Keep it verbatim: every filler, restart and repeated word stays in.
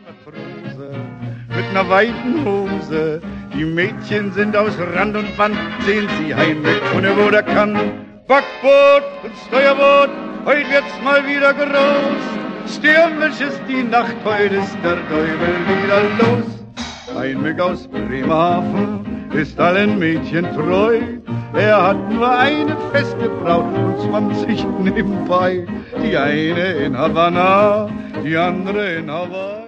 Matrose mit ner weiten Hose. Die Mädchen sind aus Rand und Band, sehen sie heimweg, ohne wo der kann. Backboot und Steuerboot, heut wird's mal wieder groß. Stürmisch ist die Nacht, heut ist der Teufel wieder los. Ein Mück aus Bremerhaven ist allen Mädchen treu. Er hat nur eine feste Braut und zwanzig nebenbei. Die eine in Havanna, die andere in Hawaii.